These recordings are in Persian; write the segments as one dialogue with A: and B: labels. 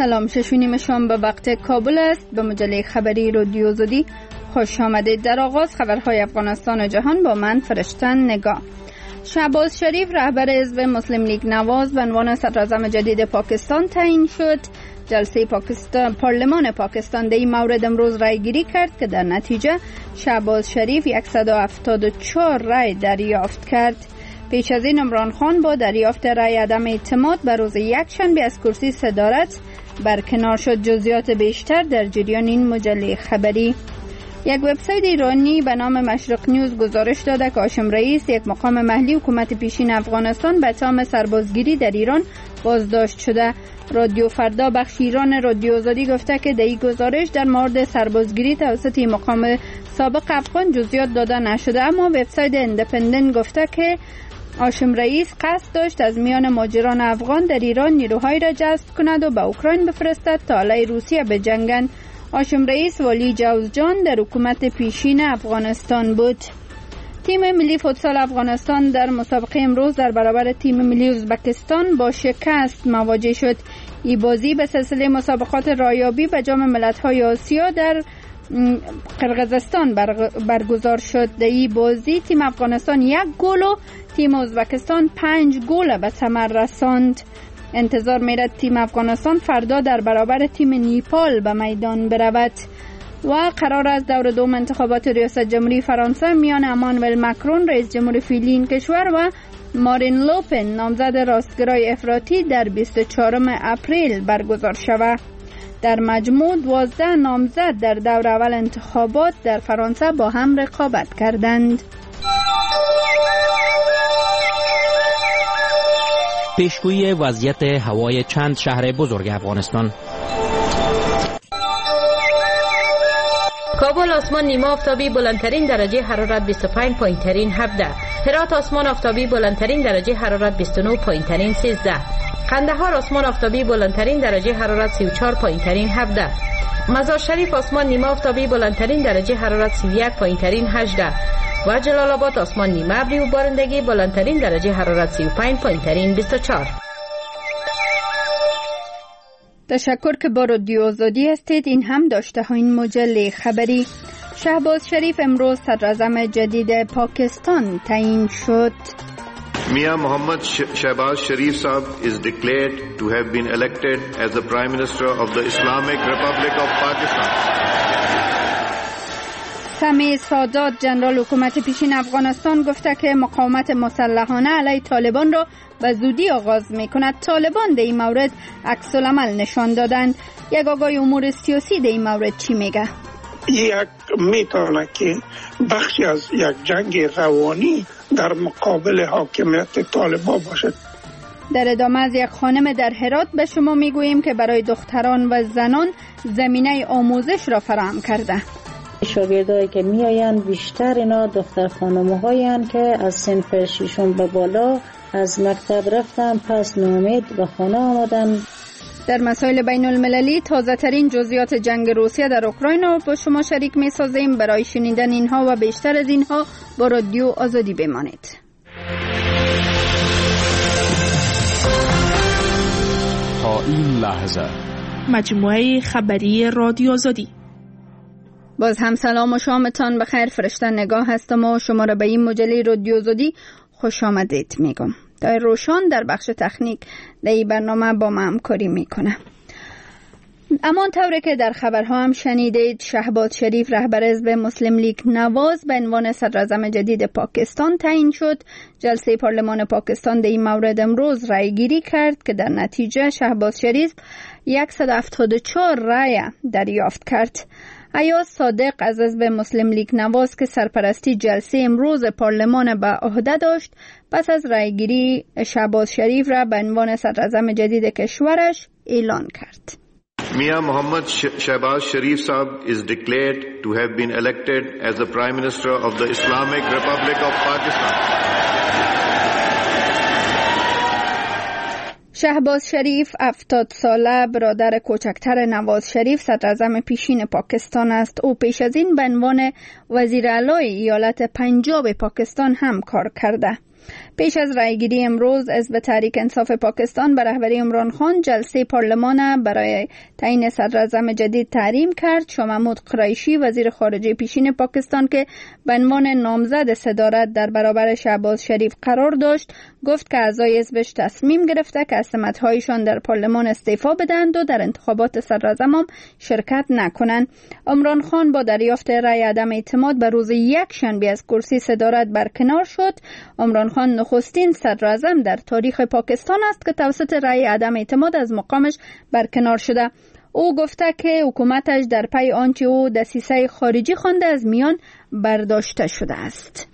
A: سلام، 6:30 شام به وقت کابل است. به مجله خبری رادیو زدی خوش آمدید. در آغاز خبرهای افغانستان و جهان با من فرشتن نگاه. شهباز شریف رهبر حزب مسلم لیگ نواز به عنوان صدراعظم جدید پاکستان تعیین شد. جلسه پارلمان پاکستان در این مورد امروز رای گیری کرد که در نتیجه شهباز شریف 174 رای دریافت کرد. پیش از این عمران خان با دریافت رای عدم اعتماد بر روز یکشنبه از کرسی صدارت برکنار شد. جزئیات بیشتر در جریان این مجله خبری. یک وبسایت ایرانی به نام مشرق نیوز گزارش داده که هاشم رئیس، یک مقام محلی حکومت پیشین افغانستان، به اتهام سربازگیری در ایران بازداشت شده. رادیو فردا بخش ایران رادیو آزادی گفته که در این گزارش در مورد سربازگیری توسط این مقام سابق افغان جزئیات داده نشده، اما وبسایت ایندیپندنت گفته که هاشم رئیس قصد داشت از میان مهاجران افغان در ایران نیروهایی را جذب کند و به اوکراین بفرستد تا علیه روسیه بجنگند. هاشم رئیس والی جوزجان در حکومت پیشین افغانستان بود. تیم ملی فوتسال افغانستان در مسابقه امروز در برابر تیم ملی ازبکستان با شکست مواجه شد. این بازی به سلسله مسابقات رایابی به جام ملت‌های آسیا در قرقیزستان برگزار شد. در این بازی تیم افغانستان 1 گل و تیم ازبکستان 5 گل به ثمر رساند. انتظار میرد تیم افغانستان فردا در برابر تیم نیپال به میدان برود. و قرار است دور دوم انتخابات ریاست جمهوری فرانسه میان امانوئل مکرون رئیس جمهور فعلی این کشور و مارین لوپن نامزد راستگرای افراطی در 24 اپریل برگزار شود. در مجموع 12 نامزد در دور اول انتخابات در فرانسه با هم رقابت کردند.
B: پیشگویی وضعیت هوای چند شهر بزرگ افغانستان.
C: کابل آسمان نیمه آفتابی بلندترین درجه حرارت 25 پایینترین 17. هرات آسمان آفتابی بلندترین درجه حرارت 29 پایینترین 13. قندهار آسمان آفتابی بلندترین درجه حرارت 34 پایینترین 17. مزار شریف آسمان نیمه آفتابی بلندترین درجه حرارت 31 پایینترین 18. و جلال آباد آسمان نیمه ابری و بارندگی بلندترین درجه حرارت 35 پایینترین 24.
A: تشکر که با رادیو آزادی هستید. این هم داشته ها این مجله خبری. شهباز شریف امروز صدراعظم جدید پاکستان تعیین شد.
D: Mia Mohammad Shehbaz Sharif Sahab is declared to have been elected as the Prime Minister of the Islamic Republic of Pakistan.
A: سمی سادات جنرال حکومت پیشین افغانستان گفته که مقاومت مسلحانه علیه طالبان را به زودی آغاز می‌کند. طالبان در این مورد عکس العمل نشان دادند. یک آگاه امور سیاسی در این مورد چی میگه؟
E: یک میتونه که بخشی از یک جنگ روانی در مقابل حاکمیت طالبان باشد.
A: در ادامه از یک خانم در هرات به شما میگوییم که برای دختران و زنان زمینه آموزش را فراهم کرده.
F: شاگردایی که میآیند بیشتر اینا دختر خانم‌هایی هستند که از صنف ششم به بالا از مکتب رفتن پس ناامید به خانه آمدن.
A: در مسائل بین المللی تازه ترین جزئیات جنگ روسیه در اوکراین را با شما شریک می سازیم. برای شنیدن اینها و بیشتر از اینها با رادیو آزادی بمانید.
G: تا این لحظه
H: مجموعه خبری رادیو آزادی.
A: باز هم سلام و شامتان بخیر. فرشتن نگاه هستم و شما را به این مجله رادیو آزادی خوش آمدید میگم. در روشان در بخش تکنیک در این برنامه با ما همکاری میکنه. اما طوری که در خبرها هم شنیدید، شهباز شریف رهبر حزب مسلم لیگ نواز به عنوان صدراعظم جدید پاکستان تعیین شد. جلسه پارلمان پاکستان در این مورد امروز رای گیری کرد که در نتیجه شهباز شریف 174 رای دریافت کرد. ایاز صادق از حزب مسلم لیگ نواز که سرپرستی جلسه امروز پارلمان به عهده داشت، پس از رایگیری شهباز شریف را به عنوان صدراعظم جدید کشورش اعلان کرد.
D: Mia Mohammad Shehbaz Sharif Sahab is declared to have been elected as the Prime Minister of the Islamic Republic of Pakistan.
A: شهباز شریف 70 ساله برادر کوچکتر نواز شریف صدراعظم پیشین پاکستان است. او پیش از این به عنوان وزیر اعلی ایالت پنجاب پاکستان هم کار کرده. پیش از رایگیری امروز حزب تحریک انصاف پاکستان به رهبری عمران خان جلسه پارلمان برای تعیین صدراعظم جدید تحریم کرد. شاه محمود قریشی وزیر خارجه پیشین پاکستان که به عنوان نامزد صدارت در برابر شهباز شریف قرار داشت گفت که اعضای حزبش تصمیم گرفته که از سمت‌هایشان در پارلمان استعفا بدهند و در انتخابات صدراعظم هم شرکت نکنند. عمران خان با دریافت رأی عدم اعتماد به روز یکشنبه از کرسی صدارت برکنار شد. عمران خان نخستین صدراعظم در تاریخ پاکستان است که توسط رأی عدم اعتماد از مقامش برکنار شده. او گفته که حکومتش در پی آنچه او دسیسه خارجی خوانده از میان برداشته شده است.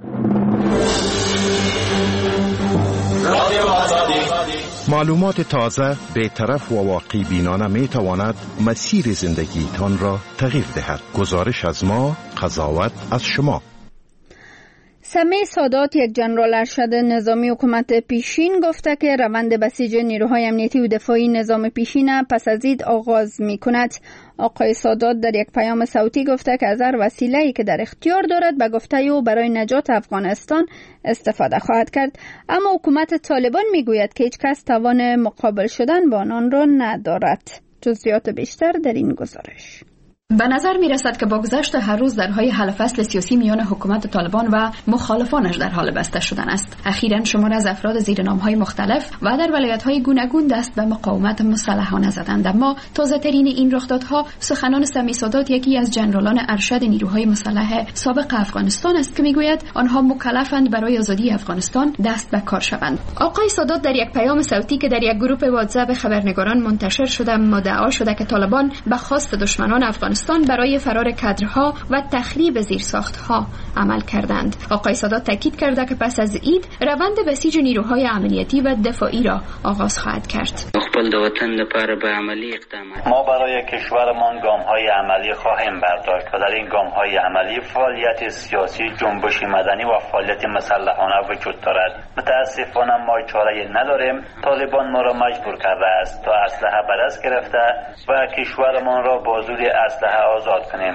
I: معلومات تازه، بی‌طرف و واقع بینانه می تواند مسیر زندگیتان را تغییر دهد. گزارش از ما، قضاوت از شما.
A: سمیع سادات، یک ژنرال ارشد نظامی حکومت پیشین، گفته که روند بسیج نیروهای امنیتی و دفاعی نظام پیشین پس از عید آغاز می کند. آقای سادات در یک پیام صوتی گفته که از هر وسیله‌ای که در اختیار دارد به گفته او برای نجات افغانستان استفاده خواهد کرد. اما حکومت طالبان می گوید که هیچ کس توان مقابل شدن با آنان را ندارد. جزئیات بیشتر در این گزارش.
J: به نظر می رسد که با گذشت هر روز درهای حل فصل سیاسی میان حکومت طالبان و مخالفانش در حال بسته شدن است. اخیراً شمار از افراد زیر نام‌های مختلف و در ولایت‌های گوناگون دست به مقاومت مسلحانه زدند. اما تازه‌ترین این رخدادها سخنان سمیع سادات، یکی از ژنرالان ارشد نیروهای مسلح سابق افغانستان است که میگوید آنها مکلفند برای آزادی افغانستان دست به کار شوند. آقای سادات در یک پیام صوتی که در یک گروه واتساپ خبرنگاران منتشر شده مدعا شده که طالبان به خواست دشمنان افغانستان برای فرار کادرها و تخریب زیرساختها عمل کردند. آقای سادات تاکید کرده که پس از عید روند بسیج نیروهای عملیاتی و دفاعی را آغاز خواهد کرد.
K: ما برای کشورمان گام‌های عملی خواهیم برداشت و در این گام‌های عملی فعالیت سیاسی، جنبش مدنی و فعالیت مسلحانه وجود دارد. متاسفانه ما چاره‌ای نداریم. طالبان ما را مجبور کرده است تا اسلحه به دست گرفته و کشورمان را با زور اسلحه آزاد کنیم.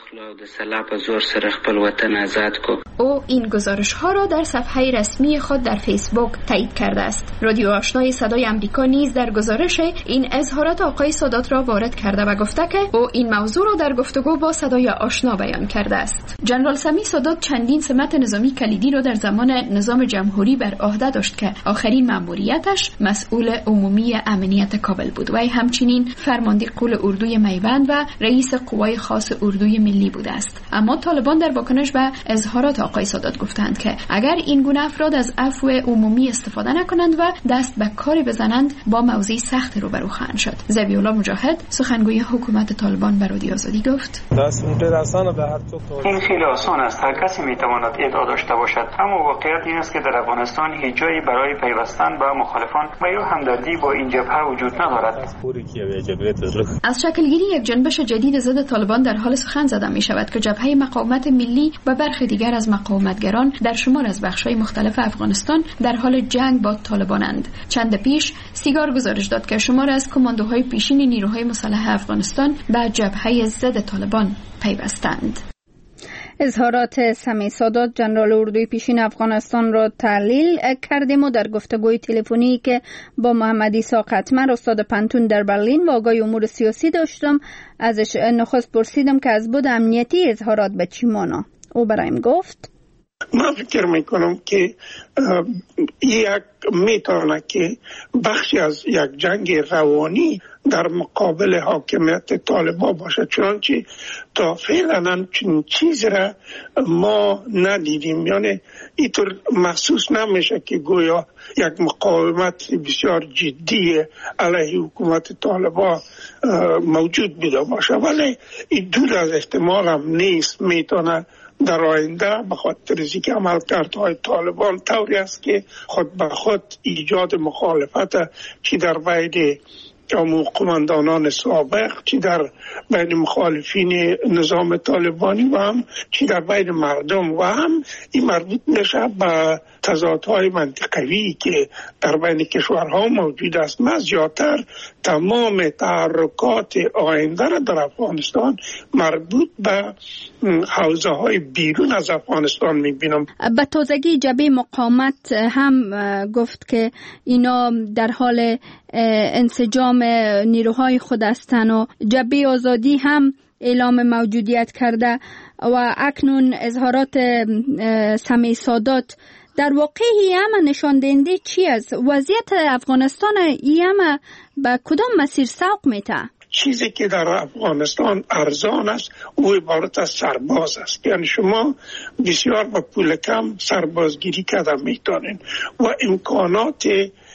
J: او این گزارش ها را در صفحه رسمی خود در فیسبوک تایید کرده است. رادیو آشنای صدای آمریکا نیز در گزارش این اظهارات آقای سادات را وارد کرده و گفته که او این موضوع را در گفتگو با صدای آشنا بیان کرده است. ژنرال سمیع سادات چندین سمت نظامی کلیدی را در زمان نظام جمهوری بر عهده داشت که آخرین مأموریتش مسئول عمومی امنیت کابل بود و همچنین فرمانده قول اردوی میوند و رئیس قوای خاص اردوی ملی بوده است. اما طالبان در واکنش به اظهارات آقای سادات گفتند که اگر این گونه افراد از عفو عمومی استفاده نکنند و دست به کار بزنند با موضوع سخت روبرو خواهند شد. ذبیح الله مجاهد، سخنگوی حکومت طالبان، به رادیو آزادی گفت:
K: این خیلی آسان است، هر کسی میتواند ادعا داشته باشد، اما واقعیت این است که در افغانستان هیچ جایی برای پیوستن به مخالفان و یا همدردی با این جبهه وجود ندارد.
J: از شکلگیری یک جنبش جدید ضد طالبان در حال سخن زده می شود که جبهه مقاومت ملی و برخی دیگر از مقاومتگران در شمار از بخش‌های مختلف افغانستان در حال جنگ با طالبانند. چند پیش سیگار گزارش داد که شمار از کماندوهای پیشین نیروهای مسلح افغانستان به جبهه ضد طالبان پیوستند.
A: اظهارات سمیع سادات، ژنرال اردوی پیشین افغانستان را تحلیل کردیم و در گفتگوی تلفنی که با محمد عیسی قطمر استاد پنتون در برلین و آقای امور سیاسی داشتم ازش نخست پرسیدم که از بود امنیتی اظهارات به چی معنا. او برایم گفت:
E: من فکر میکنم که یک میتونه که بخشی از یک جنگ روانی در مقابل حاکمیت طالبان باشه، چنانچه تا فعلا چنین چیز را ما ندیدیم. یعنی اینطور محسوس نمیشه که گویا یک مقاومت بسیار جدی علیه حکومت طالبان موجود بوده باشه، ولی این دور از احتمال هم نیست. میتونه در آینده به خاطر اینکه عملکردهای طالبان طوری است که خود به خود ایجاد مخالفت چی در بین قماندانان سابق، چی در بین مخالفین نظام طالبانی و هم چی در بین مردم و هم این مربوط میشه به تضادهای منطقوی که در بین کشورها موجود است. من زیادتر تمام تحرکات آینده را در افغانستان مربوط به حوزه های بیرون از افغانستان میبینم.
A: به تازگی جبهه مقاومت هم گفت که اینا در حال انسجام نیروهای خود هستند و جبهه آزادی هم اعلام موجودیت کرده و اکنون اظهارات سمیع سادات در واقع هم نشان دهنده چی است؟ وضعیت افغانستان هم به کدام مسیر سوق میته؟
E: چیزی که در افغانستان ارزان است او عبارت از سرباز است. یعنی شما بسیار با پول کم سربازگیری کرده میتونین و امکانات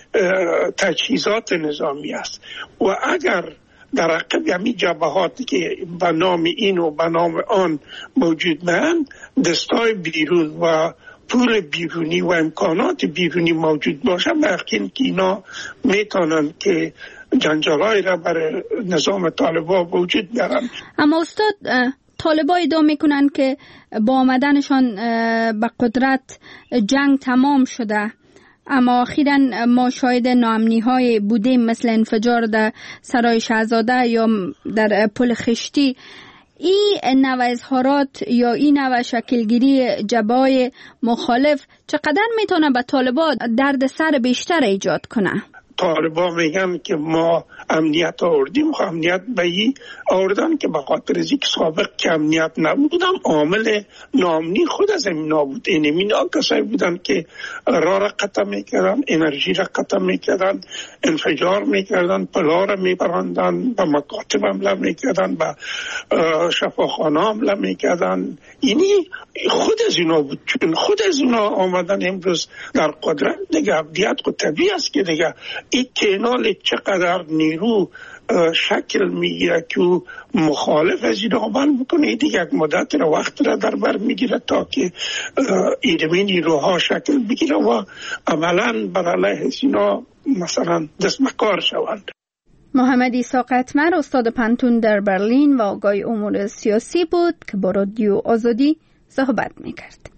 E: تجهیزات نظامی است و اگر در عقب همین جبهاتی که به نام این و به نام آن موجود بودند دستای بیرون و پول بیرونی و امکانات بیرونی موجود باشه، یقین که اینا میتونن که جنجالای را برای نظام طالبان وجود بیارن.
A: اما استاد، طالبان ادعا میکنن که با آمدنشان به قدرت جنگ تمام شده، اما اخیراً ما شاهد ناامنی های بودیم مثل انفجار در سرای شهزاده یا در پل خشتی. این نوع اظهارات یا این نوع شکلگیری جبهه مخالف چقدر میتونه به طالبان درد سر بیشتر ایجاد کنه؟
E: طالبان میگن که ما امنیت آوردیم، امنیت به این آوردن که به خاطر از اینکه سابق که امنیت نبودن عامل ناامنی خود از اینا بود. اینا کسایی بودن که راه را قطع میکردن، انرژی را قطع میکردن، انفجار میکردن، پلا را میبراندن، به مکاتب حمله میکردن، به شفاخانه حمله میکردن. اینی خود از اینا بود. چون خود از اینا آمدن امروز در قدرت، دیگه ابدیت خود طبیعی است که دیگه این کنال چقدر نیرو شکل میگیره که مخالف از این عمل بکنه، دیگه یک مدت را وقت را در بر میگیره تا که ایدمی نیروها شکل بگیره و عملا بر علیه اینا مثلا دست مکار شوند.
A: محمد عیسی قطمر، استاد پنتون در برلین و آگای امور سیاسی بود که با رادیو آزادی صحبت میکرد.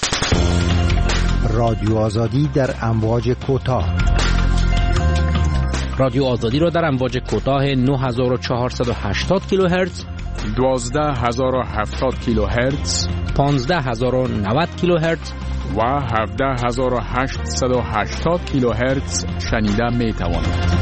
L: رادیو آزادی در امواج کوتاه.
B: رادیو آزادی را در امواج کوتاه 9480 کیلوهرتز،
G: 12070 کیلوهرتز،
B: 15090 کیلوهرتز
G: و 17880 کیلوهرتز شنیده می توانید.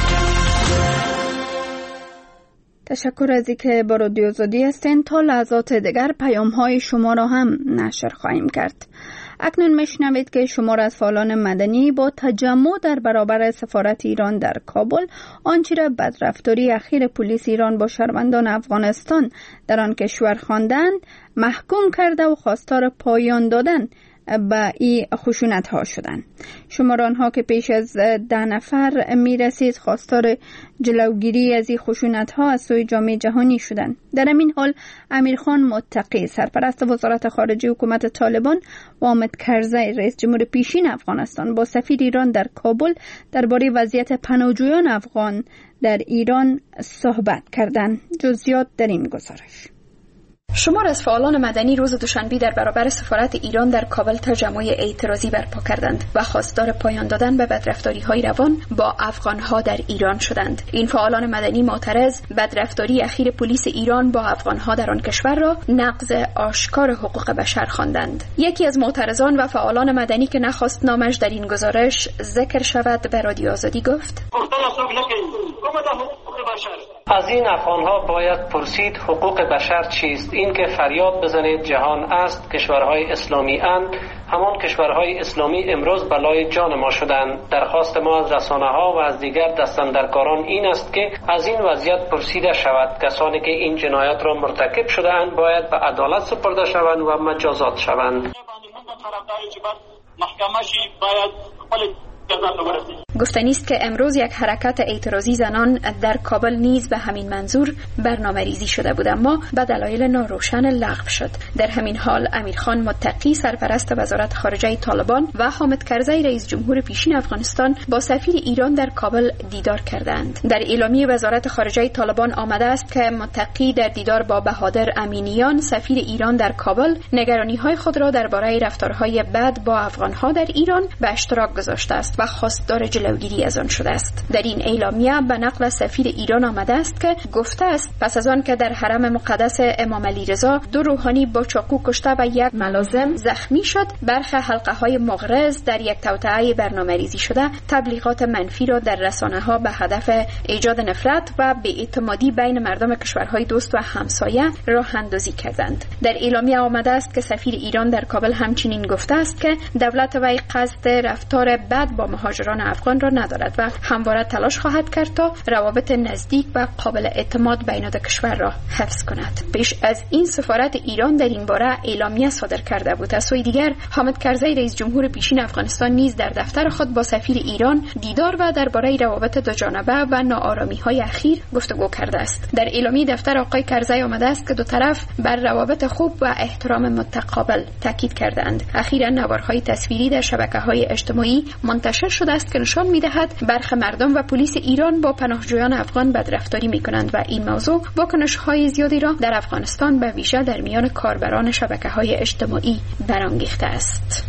A: تشکر از اینکه با رادیو آزادی هستین. تا لحظات دیگر پیام‌های شما را هم نشر خواهیم کرد. اکنون میشنوید که شمار از فعالان مدنی با تجمع در برابر سفارت ایران در کابل آنچه را بدرفتاری اخیر پلیس ایران با شهروندان افغانستان در آن کشور خواندند محکوم کرده و خواستار پایان دادن به این خشونت ها شدند. شمار آنها که پیش از 10 نفر می رسید خواستار جلوگیری از این خشونت ها از سوی جامعه جهانی شدند. در این حال امیرخان متقی سرپرست وزارت خارجه حکومت طالبان و حامد کرزی رئیس جمهور پیشین افغانستان با سفیر ایران در کابل درباره وضعیت پناهجویان افغان در ایران صحبت کردند. جزئیات در این گزارش.
J: شمار از فعالان مدنی روز دوشنبه در برابر سفارت ایران در کابل تجمع اعتراضی برپا کردند و خواستار پایان دادن به بدرفتاری‌های روان با افغان‌ها در ایران شدند. این فعالان مدنی معترض بدرفتاری اخیر پلیس ایران با افغان‌ها در آن کشور را نقض آشکار حقوق بشر خواندند. یکی از معترضان و فعالان مدنی که نخواست نامش در این گزارش ذکر شود به رادیو آزادی گفت:
M: از این افغان‌ها باید پرسید حقوق بشر چیست؟ این که فریاد بزنید جهان است کشورهای اسلامی اند، همان کشورهای اسلامی امروز بلای جان ما شدند. درخواست ما از رسانه‌ها و از دیگر دستاندرکاران این است که از این وضعیت پرسیده شود. کسانی که این جنایات را مرتکب شده‌اند باید به عدالت سپرده شوند و مجازات شوند.
J: گفتنی است که امروز یک حرکت اعتراضی زنان در کابل نیز به همین منظور برنامه‌ریزی شده بود، اما به دلایل ناروشن لغو شد. در همین حال امیرخان متقی سرپرست وزارت خارجه طالبان و حامد کرزی رئیس جمهور پیشین افغانستان با سفیر ایران در کابل دیدار کردند. در اعلامیه وزارت خارجه طالبان آمده است که متقی در دیدار با بهادر امینیان سفیر ایران در کابل نگرانی‌های خود را درباره رفتارهای بد با افغان‌ها در ایران به اشتراک گذاشته است و خواستار جلوگیری از آن شده است. در این اعلامیه به نقل سفیر ایران آمده است که گفته است پس از آن که در حرم مقدس امام علی رضا 2 روحانی با چاقو کشته و 1 ملازم زخمی شد، برخی حلقه‌های مغرض در یک توطئه برنامه‌ریزی شده تبلیغات منفی را در رسانه‌ها به هدف ایجاد نفرت و بی‌اعتمادی بین مردم کشورهای دوست و همسایه راه اندازی کردند. در اعلامیه آمده است که سفیر ایران در کابل همچنین گفته است که دولت وی قصد رفتار بد با مهاجران افغان را ندارد و همواره تلاش خواهد کرد تا روابط نزدیک و قابل اعتماد بین دو کشور را حفظ کند. پیش از این سفارت ایران در این باره اعلامیه صادر کرده بود. از سوی دیگر حامد کرزی رئیس جمهور پیشین افغانستان نیز در دفتر خود با سفیر ایران دیدار و درباره روابط دو جانبه و ناآرامی‌های اخیر گفتگو کرده است. در اعلامیه دفتر آقای کرزی آمده است که دو طرف بر روابط خوب و احترام متقابل تاکید کردند. اخیراً نوارهای تصویری در شبکه‌های اجتماعی منتشر شده است که نشان می‌دهد برخی مردم و پلیس ایران با پناهجویان افغان بدرفتاری می‌کنند و این موضوع واکنش‌های زیادی را در افغانستان به ویژه در میان کاربران شبکه‌های اجتماعی برانگیخته است.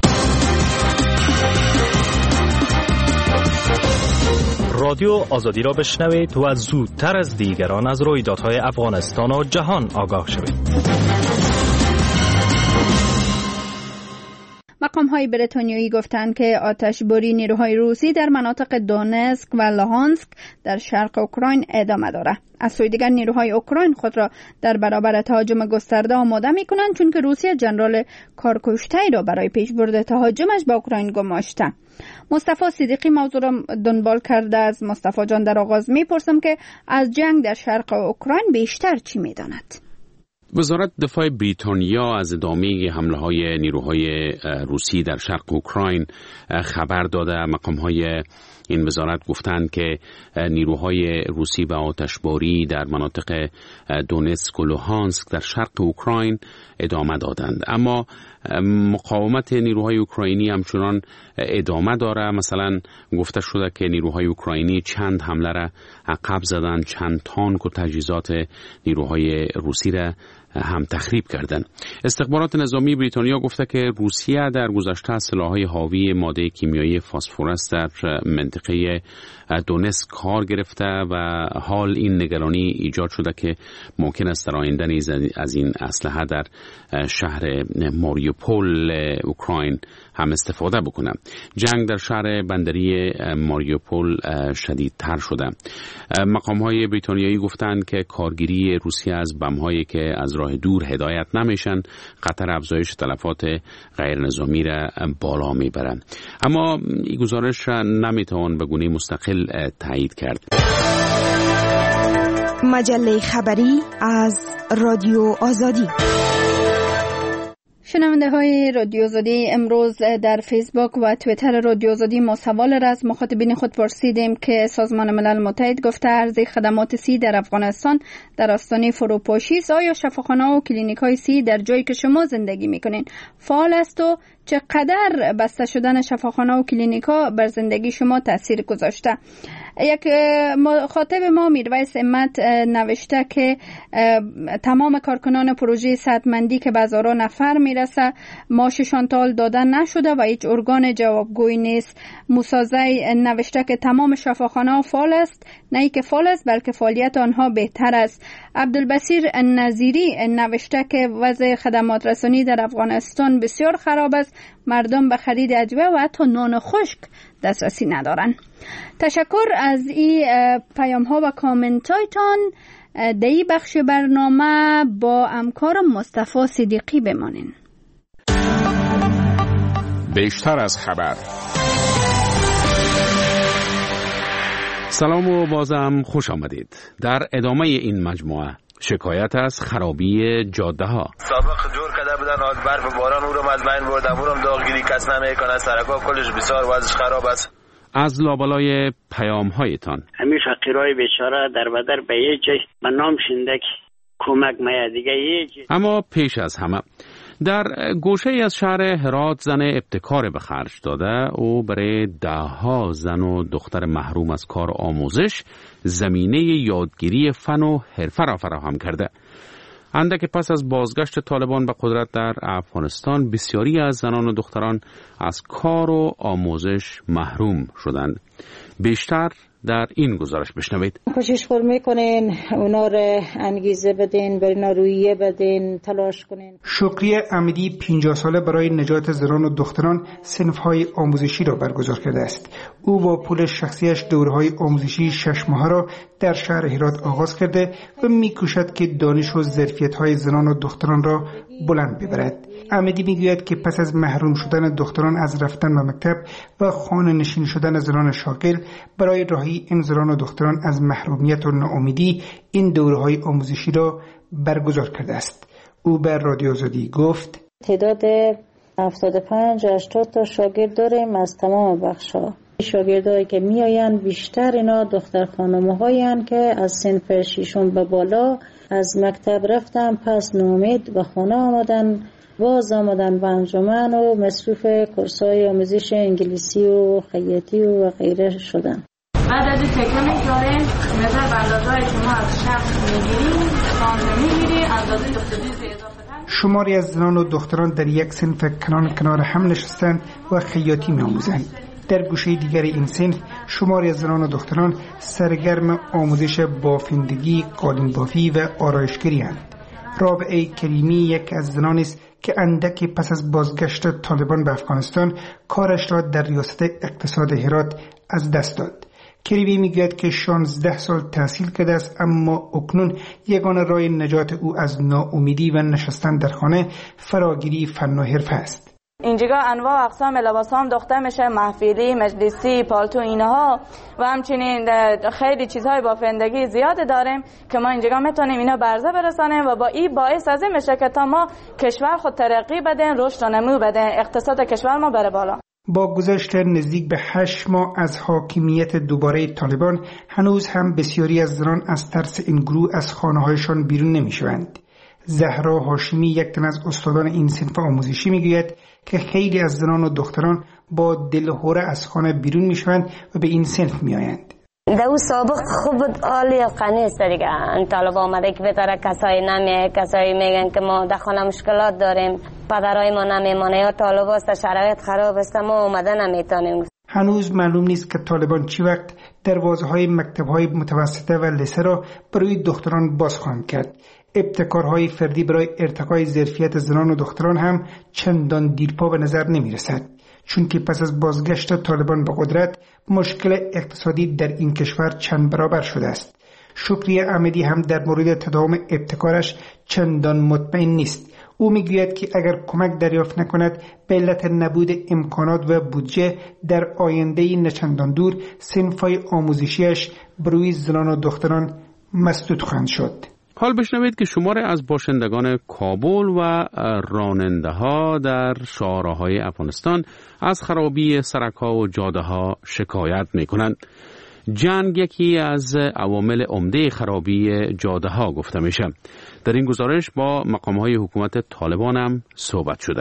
N: رادیو آزادی را بشنوید و زودتر از دیگران از رویدادهای افغانستان و جهان آگاه شوید.
A: مقام‌های بریتانیایی گفتند که آتشباری نیروهای روسی در مناطق دونسک و لوهانسک در شرق اوکراین ادامه دارد. از سوی دیگر نیروهای اوکراین خود را در برابر تهاجم گسترده آماده می‌کنند، چون که روسیه جنرال کارکشته‌ای را برای پیشبرد تهاجمش به اوکراین گماشته. مصطفی صدیقی موضوع را دنبال کرده. از مصطفی جان در آغاز می‌پرسم که از جنگ در شرق اوکراین بیشتر چی می‌داند؟
O: وزارت دفاع بریتانیا از ادامه حمله‌های نیروهای روسی در شرق اوکراین خبر داده. مقام‌های این وزارت گفتند که نیروهای روسی به آتشباری در مناطق دونتسک و لوهانسک در شرق اوکراین ادامه دادند، اما مقاومت نیروهای اوکراینی همچنان ادامه داره. مثلا گفته شده که نیروهای اوکراینی چند حمله را عقب زدند، چند تانک و تجهیزات نیروهای روسی را هم تخریب کردند. استخبارات نظامی بریتانیا گفته که روسیه در گذشته سلاح‌های حاوی ماده کیمیایی فسفرس در منطقه دونتسک کار گرفته و حال این نگرانی ایجاد شده که ممکن است در آینده نیز از این اسلحه در شهر ماریوپول اوکراین هم استفاده بکنه. جنگ در شهر بندری ماریوپول شدیدتر شده. مقام‌های بریتانیایی گفتند که کارگیری روسیه از بم‌هایی که از راه دور هدایت نمیشن خطر افزایش تلفات غیر نظامی را بالا میبرند، اما این گزارش را نمیتوان به گونه مستقل تایید کرد.
P: مجله خبری از رادیو آزادی.
A: شنونده های رادیو آزادی، امروز در فیسبوک و توییتر رادیو آزادی ما سوال را از مخاطبین خود پرسیدیم که سازمان ملل متحد گفته ارزش خدمات سی در افغانستان در آستانه فروپاشی است. آیا شفاخانه و کلینیک های سی در جایی که شما زندگی میکنین فعال است و چقدر بسته شدن شفاخانه و کلینیک ها بر زندگی شما تاثیر گذاشته؟ یک مخاطب ما میرویس امت نوشته که تمام کارکنان پروژه صحتمندی که به هزاران نفر میرسه معاششان تا حال داده نشده و هیچ ارگان جوابگوی نیست. موسازی نوشته که تمام شفاخانه فعال است، نه ای که فعال است بلکه فعالیت آنها بهتر است. عبدالبصیر نظیری نوشته که وضع خدمات رسانی در افغانستان بسیار خراب است، مردم به خرید ادویه و حتی نان خشک دسترسی ندارن. تشکر از این پیام ها و کامنت هایتان. در این بخش برنامه با همکارم مصطفی صدیقی بمانین.
G: بیشتر از خبر.
O: سلام و بازم خوش آمدید. در ادامه این مجموعه شکایت از خرابی جاده ها.
Q: سابق جور کرده بودن، از برف باران او رو از بین بردن، او رو داغگیری کس نمیکنه، سرکا کلش بسیار وضعش خراب است.
O: از لابلای پیام‌هایتان.
R: همین فقیرای بیچاره در بدر به یه جای به نام شنده کمک میاد دیگه یه جای.
O: اما پیش از همه در گوشه از شهر هرات زن ابتکار به خرج داده او برای دهها زن و دختر محروم از کار آموزش زمینه یادگیری فن و حرفه را فراهم کرده. اندک پس از بازگشت طالبان به قدرت در افغانستان بسیاری از زنان و دختران از کار و آموزش محروم شدند. بیشتر در این گزارش بشنوید.
F: کوشش میکنین اونا رو انگیزه بدین، برای اونا رویه بدین، تلاش کنین.
S: شکریه امیدی 50 ساله برای نجات زنان و دختران صنف‌های آموزشی را برگزار کرده است. او با پول شخصیش دوره‌های آموزشی 6 ماهه را در شهر هرات آغاز کرده و می‌کوشد که دانش و ظرفیت‌های زنان و دختران را بلند ببرد. امیدی میگوید که پس از محروم شدن دختران از رفتن به مکتب و خانه نشین شدن زنان شاغل، برای رهایی این زنان و دختران از محرومیت و ناامیدی این دوره‌های آموزشی را برگزار کرده است. او به رادیو آزادی گفت:
F: تعداد 75-80 تا شاگرد داریم از تمام بخش‌ها. شاگردایی که میآیند بیشتر اینا دختر خانم‌هایی که از صنف 6 به بالا از مکتب رفتن، پس ناامید به خانه آمدن، باز آمدن به انجمن و مصروف کورس‌های آموزش انگلیسی و خیاطی و غیره شدن.
T: بعد از تکه می‌ذاریم مثلا اندازه‌ای شما از شخص می‌گیریم، خانه می‌گیری، اندازه دختری اضافه.
S: شماری از زنان و دختران در یک صنف کنار هم نشستند و خیاطی می‌آموزند. در گوشه دیگر این صنف شماری از زنان و دختران سرگرم آموزش بافندگی، قالین بافی و آرایشگری اند. رابعه کریمی یک از زنان است که اندکی پس از بازگشت طالبان به افغانستان کارش را در ریاست اقتصاد هرات از دست داد. کریمی میگوید که 16 سال تحصیل کرده است، اما اکنون یگانه راه نجات او از ناامیدی و نشستن در خانه فراگیری فن و حرفه است.
T: اینجا انواع اقسام لباس هم دوخته میشه، محفلی، مجلسی، پالتو اینها و همچنین خیلی چیزهای بافندگی زیاد داریم که ما اینجا میتونیم اینا برزه برسانیم و با این باعث از این میشه که تا ما کشور خود ترقی بدن، رشد و نمو بدن، اقتصاد کشور ما بره بالا.
S: با گذشت نزدیک به 8 ماه از حاکمیت دوباره طالبان، هنوز هم بسیاری از زنان از ترس این گروه از خانه‌هایشان بیرون نمی‌شوند. زهرا هاشمی، یک تن از استادان این صنف آموزشی، میگوید که خیلی از زنان و دختران با دلهوره از خانه بیرون میشوند و به این صنف میآیند.
U: در سابق خوب بود، عالی قنی است دیگه. این طالب آمده که بهتره کسایی نمیه، کسایی میگن که ما در خانه مشکلات داریم، پدرای ما نمیمانه یا طالب است، شرایط خراب است، ما اومده نمیتونیم.
S: هنوز معلوم نیست که طالبان چی وقت دروازه‌های مکتب‌های متوسطه و لیسه را برای دختران باز خواهند کرد. ابتکارهای فردی برای ارتقای ظرفیت زنان و دختران هم چندان دیرپا به نظر نمی رسد، چون که پس از بازگشت طالبان به قدرت مشکل اقتصادی در این کشور چند برابر شده است. شکریه امیدی هم در مورد تداوم ابتکارش چندان مطمئن نیست. او میگوید که اگر کمک دریافت نکند به علت نبود امکانات و بودجه در آینده نچندان دور صنف‌های آموزشیش بروی زنان و دختران مسدود خواهند شد.
O: حال بشنوید که شماری از باشندگان کابل و راننده‌ها در شاهراه‌های افغانستان از خرابی سرک‌ها و جاده‌ها شکایت می‌کنند. جنگ یکی از عوامل عمده خرابی جاده‌ها گفته میشه. در این گزارش با مقام‌های حکومت طالبان هم صحبت شده.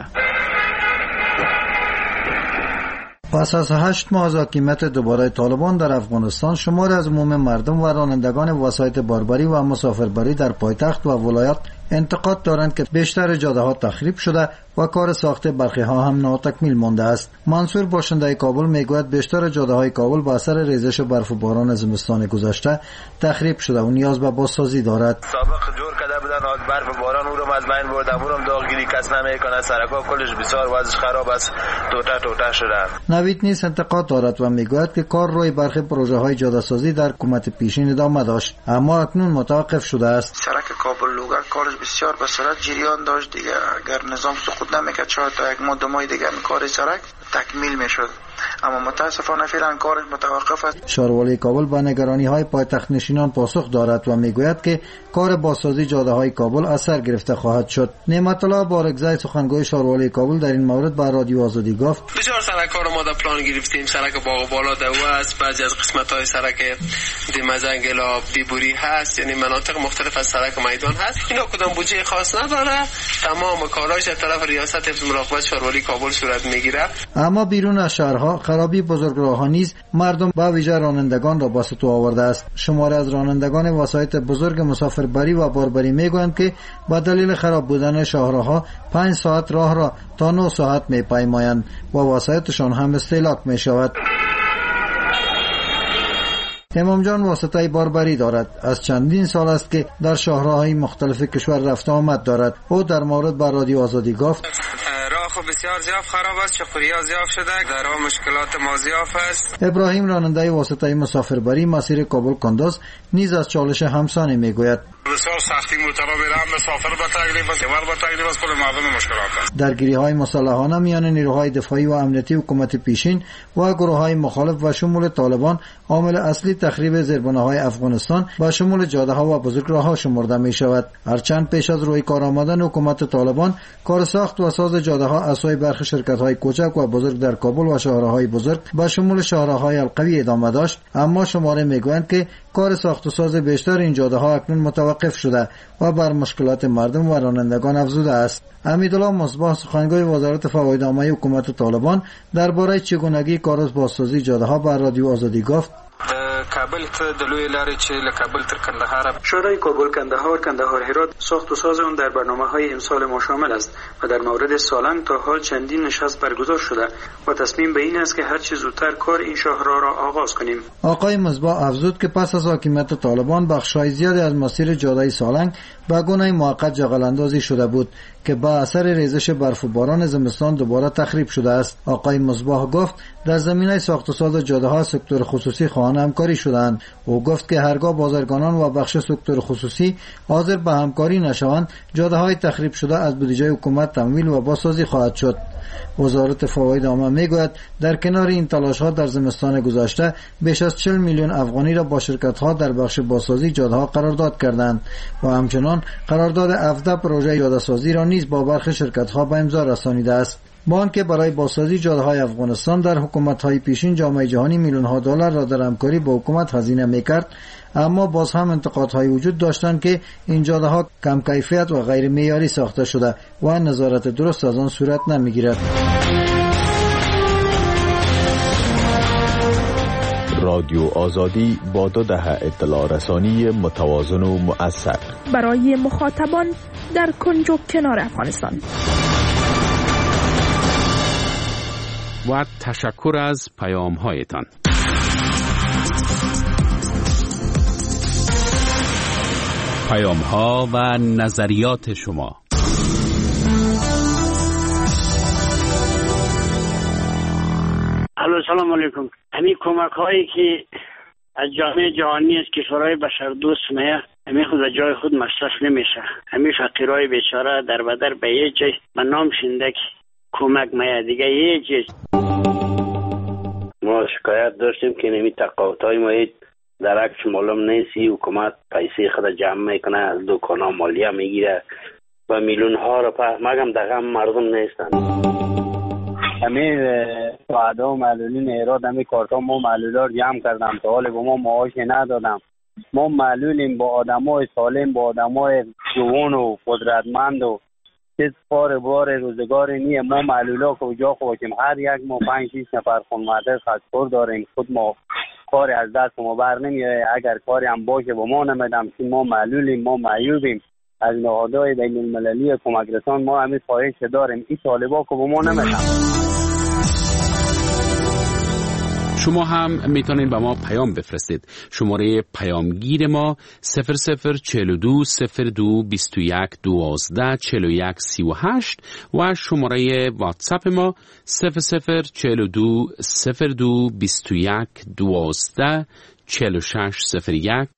L: پس از 8 ماه از حاکمیت دوباره طالبان در افغانستان، شماری از عموم مردم و رانندگان وسایط باربری و مسافربری در پایتخت و ولایات انتقاد دارند که بیشتر جاده‌ها تخریب شده و کار ساخت برخی ها هم ناتکمیل مانده است. منصور باشنده کابل میگوید بیشتر جاده‌های کابل با اثر ریزش برف و باران زمستان گذشته تخریب شده و نیاز به بازسازی دارد.
Q: سابق جور کرده بودن از برف و باران او رو از بین بردن، او رو داغگیری کس نمیکنه، سرک‌ها کلش بسیار وضعش خراب است، توته شده.
L: نوید نیز انتقاد دارد و میگوید که کار روی برخی پروژه‌های جاده‌سازی در حکومت پیشین ادامه داشت، اما اکنون متوقف شده است.
V: سرک کابل لوگر کارش بسیار به سرعت جریان داشت دیگه. اگر نظام سقوط نمیکرد شاید تا یک ماه دو ماه دیگه کار سرک تکمیل میشد. اما متاسفانه فعلا کارش متوقف است.
L: شاروالی کابل به نگرانی های پایتخت نشینان پاسخ دارد و میگوید که کار بازسازی جاده های کابل از سر گرفته خواهد شد. نعمت الله بارگزای سخنگوی شاروالی کابل در این مورد به رادیو آزادی گفت:
C: بسیار سرک‌ها رو ما در پلان گرفتیم. سرک باغ بالا دو است، بعضی از قسمت‌های سرک دیمزنگلا بیبوری هست، یعنی مناطق مختلف از سرک میدان هست. اینا کدام بودجه خاص نداره، تمام کاراش از طرف ریاست حفظ مراقبت شاروالی کابل صورت میگیره.
L: اما بیرون از شهرها خرابی بزرگراه‌ها نیز مردم به ویژه رانندگان را به ستو آورده است. شماری از رانندگان وسایط بزرگ مسافربری و باربری میگویند که به دلیل خراب بودن شاهراه‌ها 5 ساعت راه را تا 9 ساعت میپیمایند و وسایطشان هم استهلاک میشود. امام جان واسطه باربری دارد. از چندین سال است که در شاهراهای مختلف کشور رفت آمد دارد. او در مورد بر رادیو آزادی گفت:
C: راه خب بسیار زیاد خراب است، چخوریا زیاد شده، در راه مشکلات ما زیاد است.
L: ابراهیم راننده واسطه مسافربری مسیر کابل کندوز نیز از چالش همسانی میگوید:
C: بسیار سختی مرتبط به مسافر با تکلیف است، با تکلیف است، کل مردم مشکلات است.
L: درگیری‌های مسلحانه میان نیروهای دفاعی و امنیتی حکومت پیشین و گروه‌های مخالف و شمول طالبان عامل اصلی تخریب زیربناهای افغانستان با شمول جاده‌ها و بزرگراه‌ها شمرده می‌شود. هرچند پیش از روی کار آمدن حکومت طالبان کار ساخت و ساز جاده‌ها از سوی برخی شرکت‌های کوچک و بزرگ در کابل و شهرهای بزرگ با شمول شهرهای القوی ادامه داشت، اما شماره میگویند که کار ساخت و ساز بیشتر این جاده‌ها اکنون متوقف شده و بر مشکلات مردم و رانندگان افزوده است. امیدالله مصباح سخنگوی وزارت فوایدنامه حکومت طالبان درباره چگونگی کار بازسازی جاده‌ها بر رادیو آزادی گفت:
C: کابل ته د لوی لارې چې له کابل تر کندهار
H: شورای کابل کندهار هرات ساخت و ساز آن در برنامه‌های امسال ما شامل است و در مورد سالنگ تا حال چندین نشست برگزار شده و تصمیم به این است که هر چه زودتر کار این شاهراه را آغاز کنیم.
L: آقای مصباح افزود که پس از حاکمیت طالبان بخش‌های زیادی از مسیر جاده سالنگ به گونه موقت جغل‌اندازی شده بود که با اثر ریزش برف و باران زمستان دوباره تخریب شده است. آقای مصباح گفت در زمینه ساخت و ساز جاده‌ها سکتور خصوصی خواهان همکاری شدند. او گفت که هرگاه بازرگانان و بخش سکتور خصوصی حاضر به همکاری نشوند، جاده‌های تخریب شده از بودجه حکومت تمویل و بازسازی خواهد شد. وزارت فواید عامه میگوید در کنار این تلاش‌ها در زمستان گذشته بیش از 40 میلیون افغانی را با شرکت‌ها در بخش بازسازی جاده‌ها قرارداد کردند و همچنان قرارداد 17 پروژه جاده‌سازی را نیز با برخی شرکت‌ها به امضا رسانیده است. با آنکه برای بازسازی جاده‌های افغانستان در حکومت‌های پیشین جامعه جهانی میلیون‌ها دلار را در همکاری با حکومت هزینه می‌کرد، اما باز هم انتقادهای وجود داشتند که این جاده‌ها کم کیفیت و غیر معیاری ساخته شده و نظارت درست از آن صورت نمی‌گیرد.
W: رادیو آزادی با 2 دهه اطلاع رسانی متوازن و مؤثر
P: برای مخاطبان در کنج و کنار افغانستان.
O: و تشکر از پیام هایتان. پیام ها و نظریات شما.
R: سلام علیکم. همین کمک هایی که از جامعه جهانی از کشورهای بشردوست میه همین خود از جای خود مصرف نمیشه. همین فقیرهای بیچاره در بدر به یه جای من نام شنده که کمک میه دیگه یه چیز. ما شکایت داشتیم که نمی تقاوت های ما درکش معلوم نیستی، حکومت پیسه خود جمع میکنه از دکان ها مالیه میگیره و میلیون ها رو مگم دقیقا مردم نیستن.
X: همین فعده و معلولین ایراد همین کارتا ما معلولار جمع کردم تا حال با ما معاش ندادم. ما معلولیم با آدم های سالم، با آدم های جوان و قدرتمند و چیز بار روزگاری نیه. ما معلولا کجا خوشیم، هر یک ما 5-6 نفر خانواده خستور داریم، خود ما کاری از دست ما بر نمیاد. اگر کاری هم باشه با ما نمیدم که ما معلولیم، ما معیوبیم. از نهادهای بین المللی کمک رسان ما همین خواهش داریم این طالبا که با ما نمیدم.
O: شما هم میتونید به ما پیام بفرستید. شماره پیامگیر ما 0042 02 21 12 41 38 و شماره واتساپ ما 0042 02 21 12 46 01.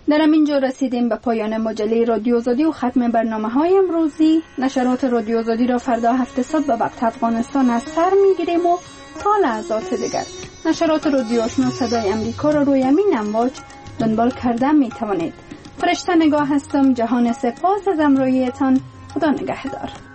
A: در همینجا رسیدیم به پایان مجله رادیو آزادی و ختم برنامه‌های امروزی. نشرات رادیو آزادی را فردا هفت صبح به وقت افغانستان از سر می‌گیریم و تا لحظات دیگر نشرات رادیو آشنا صدای امریکا را روی همین امواج دنبال کرده می‌توانید. فرشته نگاه هستم. جهان سپاس از همراهیتان. خدا نگهدار.